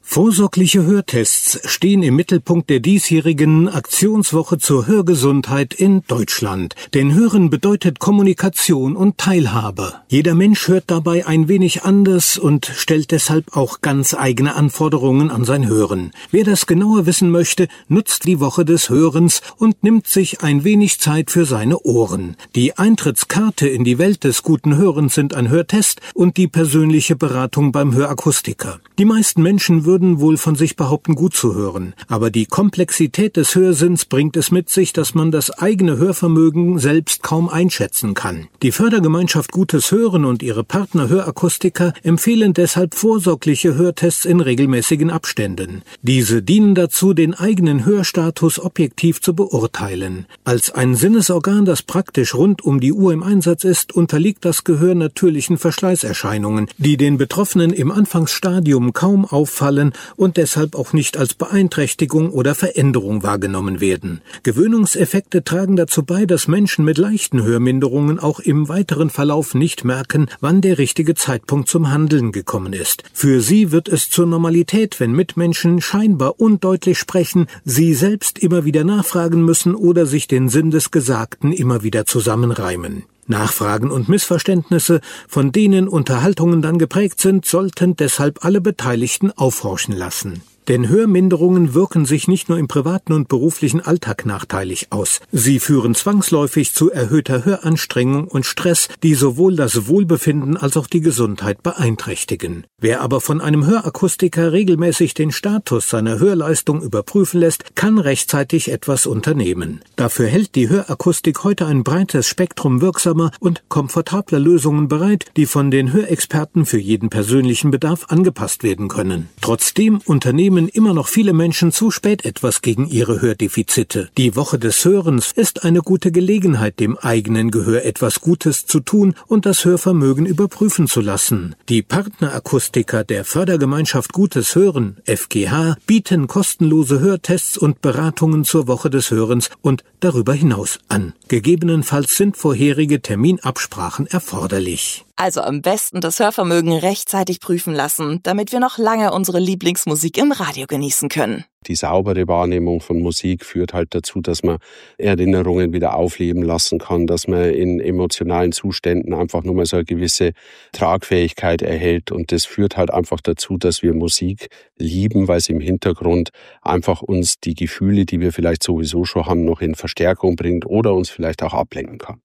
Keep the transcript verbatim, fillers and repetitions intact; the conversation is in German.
Vorsorgliche Hörtests stehen im Mittelpunkt der diesjährigen Aktionswoche zur Hörgesundheit in Deutschland. Denn Hören bedeutet Kommunikation und Teilhabe. Jeder Mensch hört dabei ein wenig anders und stellt deshalb auch ganz eigene Anforderungen an sein Hören. Wer das genauer wissen möchte, nutzt die Woche des Hörens und nimmt sich ein wenig Zeit für seine Ohren. Die Eintrittskarte in die Welt des guten Hörens sind ein Hörtest und die persönliche Beratung beim Hörakustiker. Die meisten Menschen würden wohl von sich behaupten, gut zu hören. Aber die Komplexität des Hörsinns bringt es mit sich, dass man das eigene Hörvermögen selbst kaum einschätzen kann. Die Fördergemeinschaft Gutes Hören und ihre Partner Hörakustiker empfehlen deshalb vorsorgliche Hörtests in regelmäßigen Abständen. Diese dienen dazu, den eigenen Hörstatus objektiv zu beurteilen. Als ein Sinnesorgan, das praktisch rund um die Uhr im Einsatz ist, unterliegt das Gehör natürlichen Verschleißerscheinungen, die den Betroffenen im Anfangsstadium kaum auffallen und deshalb auch nicht als Beeinträchtigung oder Veränderung wahrgenommen werden. Gewöhnungseffekte tragen dazu bei, dass Menschen mit leichten Hörminderungen auch im weiteren Verlauf nicht merken, wann der richtige Zeitpunkt zum Handeln gekommen ist. Für sie wird es zur Normalität, wenn Mitmenschen scheinbar undeutlich sprechen, sie selbst immer wieder nachfragen müssen oder sich den Sinn des Gesagten immer wieder zusammenreimen. Nachfragen und Missverständnisse, von denen Unterhaltungen dann geprägt sind, sollten deshalb alle Beteiligten aufhorchen lassen. Denn Hörminderungen wirken sich nicht nur im privaten und beruflichen Alltag nachteilig aus. Sie führen zwangsläufig zu erhöhter Höranstrengung und Stress, die sowohl das Wohlbefinden als auch die Gesundheit beeinträchtigen. Wer aber von einem Hörakustiker regelmäßig den Status seiner Hörleistung überprüfen lässt, kann rechtzeitig etwas unternehmen. Dafür hält die Hörakustik heute ein breites Spektrum wirksamer und komfortabler Lösungen bereit, die von den Hörexperten für jeden persönlichen Bedarf angepasst werden können. Trotzdem unternehmen immer noch viele Menschen zu spät etwas gegen ihre Hördefizite. Die Woche des Hörens ist eine gute Gelegenheit, dem eigenen Gehör etwas Gutes zu tun und das Hörvermögen überprüfen zu lassen. Die Partnerakustiker der Fördergemeinschaft Gutes Hören, F G H, bieten kostenlose Hörtests und Beratungen zur Woche des Hörens und darüber hinaus an. Gegebenenfalls sind vorherige Terminabsprachen erforderlich. Also am besten das Hörvermögen rechtzeitig prüfen lassen, damit wir noch lange unsere Lieblingsmusik im Radio genießen können. Die saubere Wahrnehmung von Musik führt halt dazu, dass man Erinnerungen wieder aufleben lassen kann, dass man in emotionalen Zuständen einfach nur mal so eine gewisse Tragfähigkeit erhält. Und das führt halt einfach dazu, dass wir Musik lieben, weil sie im Hintergrund einfach uns die Gefühle, die wir vielleicht sowieso schon haben, noch in Verstärkung bringt oder uns vielleicht auch ablenken kann.